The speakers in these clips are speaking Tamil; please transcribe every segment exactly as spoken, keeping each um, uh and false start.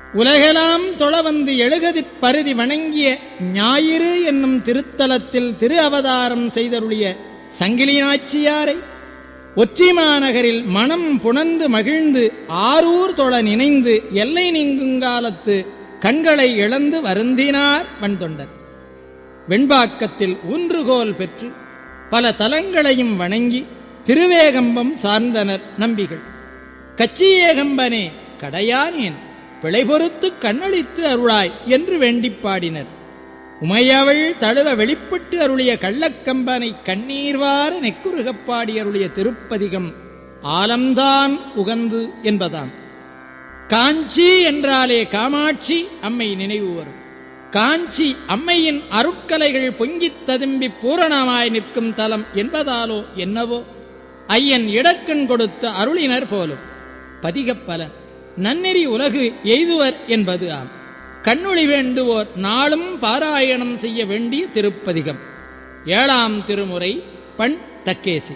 உலகெல்லாம் தொழ வந்து எழுகதிப் பருதி வணங்கிய ஞாயிறு என்னும் திருத்தலத்தில் திரு அவதாரம் செய்தருளிய சங்கிலி நாச்சியாரை ஒற்றிமாநகரில் மனம் புணர்ந்து மகிழ்ந்து ஆரூர் தொழ நினைந்து எல்லை நீங்குங்காலத்து கண்களை இழந்து வருந்தினார் வன்தொண்டர். வெண்பாக்கத்தில் ஊன்றுகோல் பெற்று பல தலங்களையும் வணங்கி திருவேகம்பம் சார்ந்தனர் நம்பிகள். கச்சியேகம்பனே கடையானேன் பிழை பொறுத்து கண்ணளித்து அருளாய் என்று வேண்டிப் பாடினர். உமையவள் தழுவ வெளிப்பட்டு அருளிய கள்ளக்கம்பனை கண்ணீர்வார நெக்குருகப் பாடி அருளிய திருப்பதிகம் ஆலம்தான் உகந்து என்பதாம். காஞ்சி என்றாலே காமாட்சி அம்மை நினைவு வரும். காஞ்சி அம்மையின் அருட்கலைகள் பொங்கித் ததும்பி பூரணமாய் நிற்கும் தலம் என்பதாலோ என்னவோ ஐயன் இடக்கண் கொடுத்த அருளினர் போலும். பதிகப்பலன் நன்னெறி உலகு எய்துவர் என்பது ஆம். கண்ணொளி வேண்டுவோர் நாளும் பாராயணம் செய்ய வேண்டிய திருப்பதிகம். ஏழாம் திருமுறை. பண் தக்கேசி.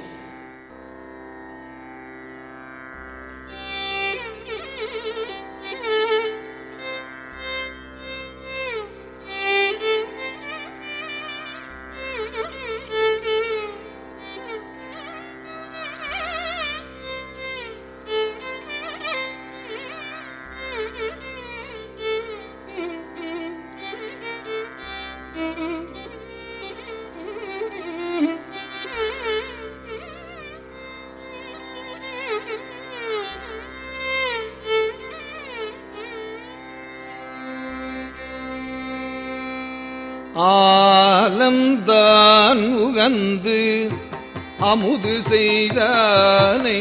ஆலம்தான் உகந்து அமுது செய்தானை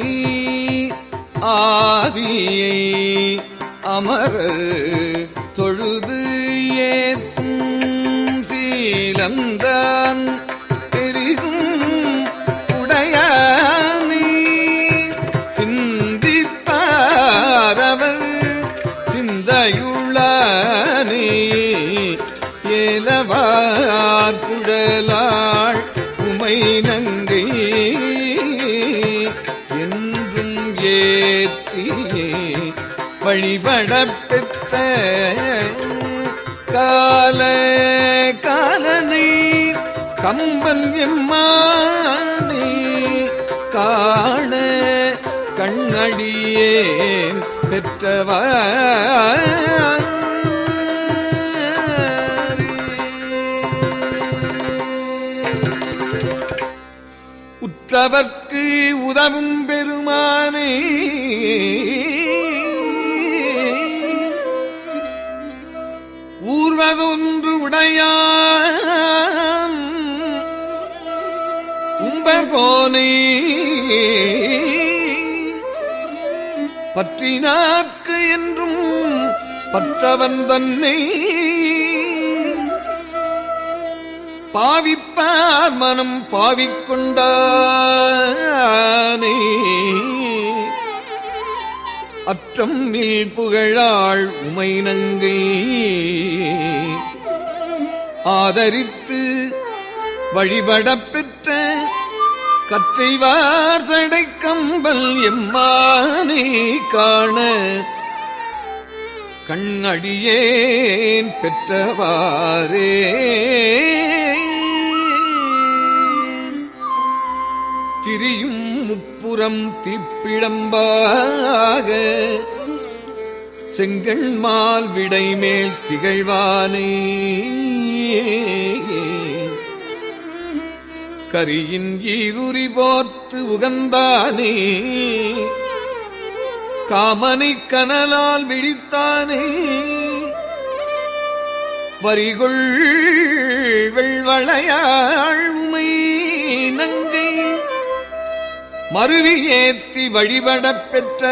ஆதியை அமரர் தொழுது ஏத்தும் சீலந்தான் பெரிதும் உடையானை சிந்திப்பாரவர் சிந்தையுள்ளானே ஏலவார் குழலாள் உமை நங்கை என்றும் ஏற்றியே வழிபடப் பெற்ற கால காலனை கம்பன் எம்மானை காண கண்ணடியேன் பெற்றவர் உற்றவர்க்கு உதவும் பெருமானே ஊர்வதொன்று உடையான் உம்பர் போனே பற்றினார்க்கு என்றும் பற்றவன் தன்னை பாவிப்பார் மனம் பாவிக்கொண்டானே அற்றம் நீல் புகழாள் உமை நங்கை ஆதரித்து வழிபடப் பெற்ற கற்றைவார் சடை கம்பல் எம்மானே காண கண்ணடியேன் பெற்றவாரே திரியும் முப்புறம் தீப்பிழம்பாக செங்கண்மால் விடைமேல் திகழ்வானே கரியின் ஈருரி போர்த்து உகந்தானே காமனை கனலால் விழித்தானே வரிகொள் வெள்வளையாள் உமை நங்கை மருவி ஏத்தி வழிபடப் பெற்ற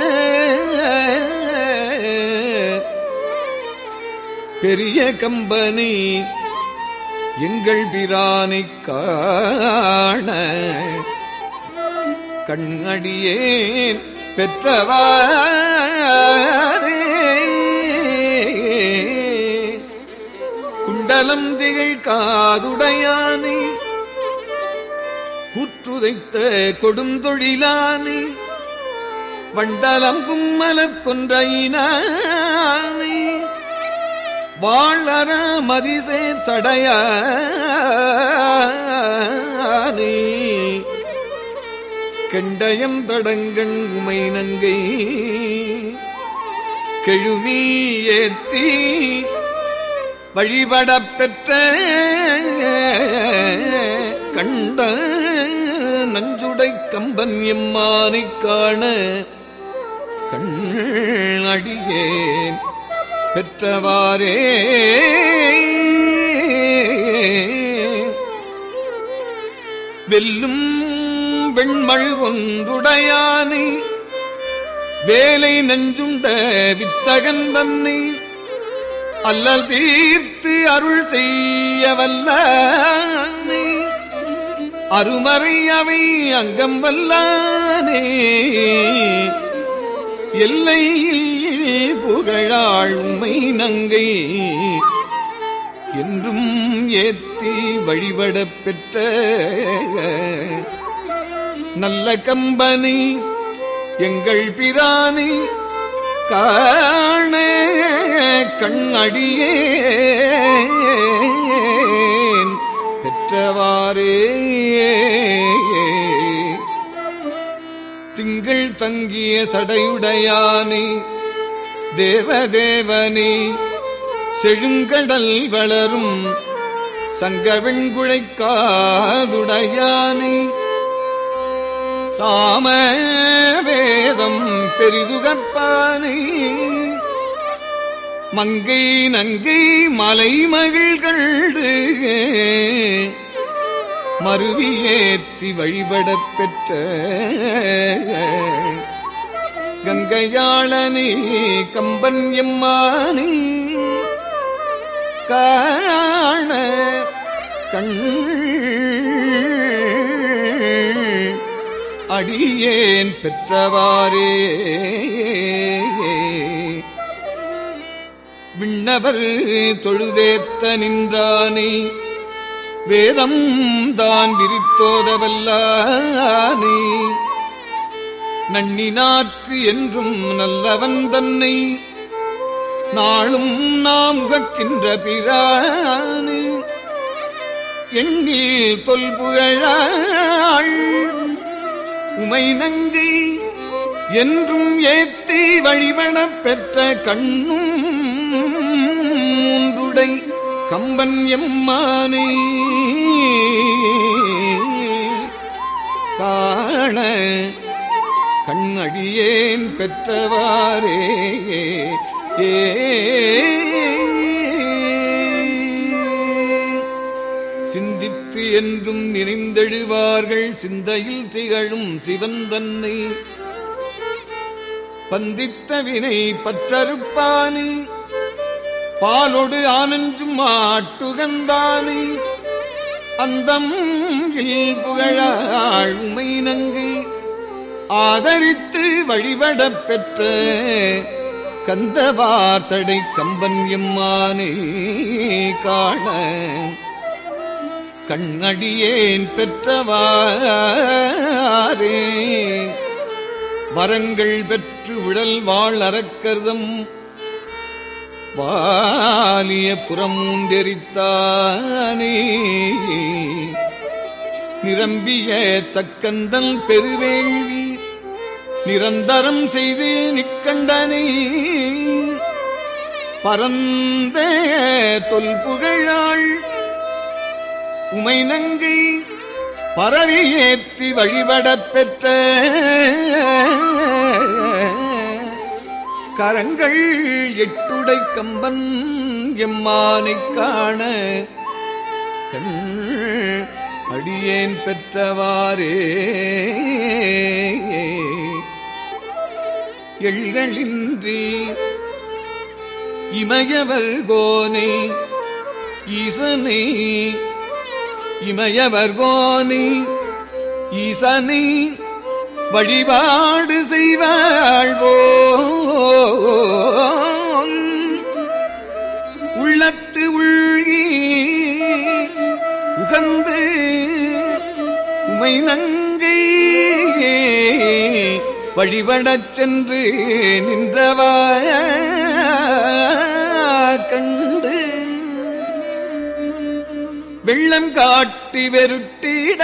பெரிய கம்பனி எங்கள் பிரானைக் காண கண்ணடியேன் பெற்றவாரே குண்டலம் திகழ் காதுடையானே கூற்றுதைத்த கொடுந்தொழிலானே வண்டலம் கும்மலக் கொன்றையினானே வாழற மதிசேர் சடையானே கெண்டயம் தடங்கண் உமை நங்கை கெழுமி ஏத்தி வழிபடப் பெற்ற கண்ட நஞ்சுடை கம்பன் எம்மானைக் காண கண் அடியேன் பெற்றவாறே வெல்லும் வெண்மழு ஒன்றுடையானை வேலை நஞ்சுண்ட வித்தகன் தன்னை அல்லல் தீர்த்து அருள் செய்ய வல்லானே அருமறை அவை அங்கம் வல்லானே எல்லையில் புகழாள் உமை நங்கை என்றும் ஏத்தி வழிபடப் பெற்ற நல்ல கம்பனை எங்கள் பிரானை காண கண் அடியேன் பெற்றவாறே திங்கள் தங்கிய சடையுடையானே தேவதேவனே செழுங்கடல் வளரும் சங்கவெண்குழைக் காதுடையானே சாம வேதம் பெரிதுகப்பானை மங்கை நங்கை மலை மகிழ்கண்டு மருவியேற்றி வழிபடப் பெற்ற கங்கையாளனே கம்பன் எம்மானே காண கண் அடியேன் பெற்றவாறே விண்ணவர் தொழுதேத்த நின்றானே வேதம் தான் விரித்தோதவல்லானே நன்னினார்க்கு என்றும் நல்லவன் தன்னை நாளும் நாம் உகக்கின்ற பிரானே எண்ணில் தொல்புகழாள் உமை நங்கை என்றும் ஏத்தி வழிபடப் பெற்ற கண்ணும் மூன்றுடை கம்பன் எம்மானே காண கண்ணடியேன் பெற்றவாறே ஏ சிந்தித்து என்றும் நிறைந்தெழுவார்கள் சிந்தையில் திகழும் சிவன் தன்னை பந்தித்த வினை பற்றறுப்பானே பாலொடு ஆனஞ்சும் ஆட்டுகந்தானே அந்தம் புகழாள் உமை நங்கை ஆதரித்து வழிபடப் பெற்ற கந்தவார் சடை கம்பன் எம்மானே காண கண்ணடியேன் பெற்றவாரே வரங்கள் பெற்று விடல் வாழ் அறக்கர்தம் வாலிய புறமூண்டெரித்தானே நிரம்பிய தக்கந்தல் பெருவேள்வி நிரந்தரம் செய்து நிற்கண்டனே பரந்த தொல்புகழாள் உமை நங்கை பரவி ஏற்றி வழிபடப் பெற்ற கரங்கள் எட்டுடை கம்பன் எம்மானைக் காண கண் அடியேன் பெற்றவாறே எள்களின்றி இமயவர் கோனை ஈசனை இமயவர் கோனை ஈசனை வழிபாடு செய்வாழ்வோ உள்ளத்து உள்கி உகந்து உமை நங்கை வழிபடச் சென்று நின்றவா கண்டு வெள்ளம் காட்டி வெருட்டிட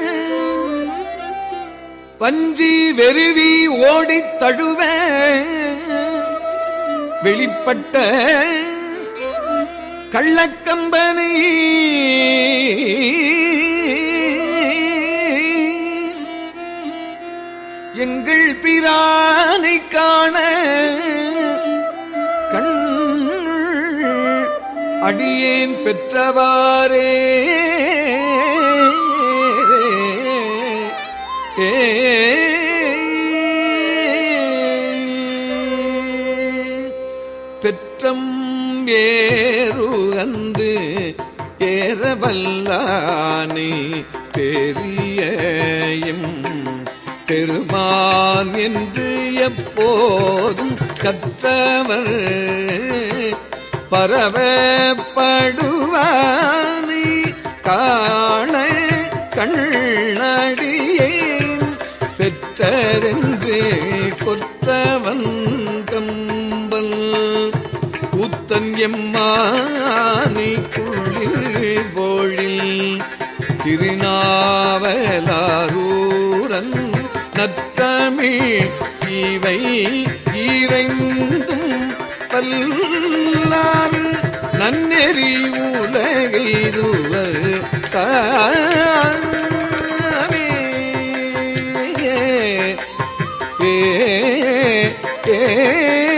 வஞ்சி வெறுவி ஓடித் தழுவ வெளிப்பட்ட கள்ளக்கம்பனை எங்கள் பிரானை காண கண் அடியேன் பெற்றவாறே பெற்றம் ஏறுகந்து ஏறவல்லானே பெரியம் பெருமான் என்று எப்போதும் கற்றவர் பரவப்படுவானை காண கண்ணடியேன் பெற்றதென்று கொற்றவன் கம்பல் கூத்தன் எம்மானை குளிர் போழில் திருநாவலாரூரன் நற்றமிழ் இவை ஈரைந்தும் பல்லாறு நன்னெறி உலகைதுவர் தாமே ஏ ஏ